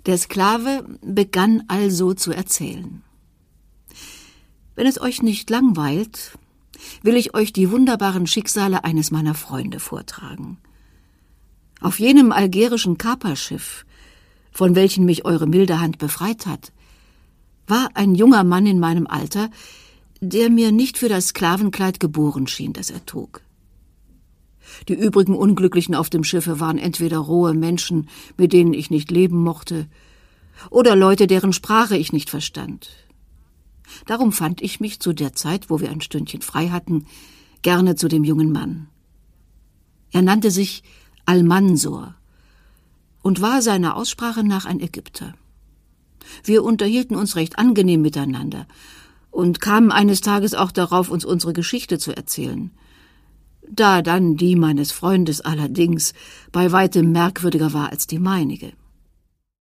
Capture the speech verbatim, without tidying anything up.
Der Sklave begann also zu erzählen. Wenn es euch nicht langweilt, will ich euch die wunderbaren Schicksale eines meiner Freunde vortragen. Auf jenem algerischen Kaperschiff, von welchem mich eure milde Hand befreit hat, war ein junger Mann in meinem Alter, der mir nicht für das Sklavenkleid geboren schien, das er trug. Die übrigen Unglücklichen auf dem Schiffe waren entweder rohe Menschen, mit denen ich nicht leben mochte, oder Leute, deren Sprache ich nicht verstand. Darum fand ich mich zu der Zeit, wo wir ein Stündchen frei hatten, gerne zu dem jungen Mann. Er nannte sich Almansor und war seiner Aussprache nach ein Ägypter. Wir unterhielten uns recht angenehm miteinander und kamen eines Tages auch darauf, uns unsere Geschichte zu erzählen. Da dann die meines Freundes allerdings bei weitem merkwürdiger war als die meinige.